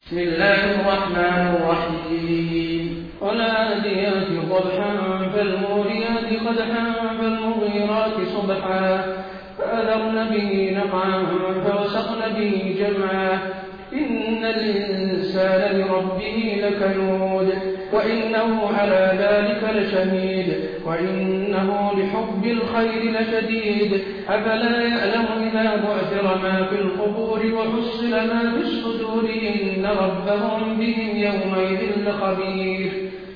بسم الله الرحمن الرحيم والعاديات ضبحا فالموريات قدحا فالمغيرات صبحا فأثرن به نقعا فوسقن به جمعا إن الإنسان لربه لكنود وإنه على ذلك لشهيد وإنه لحب الخير لشديد أفلا يعلم إذا بعثر ما في القبور وحصل ما في الصدور إن ربهم بهم يومئذ لخبير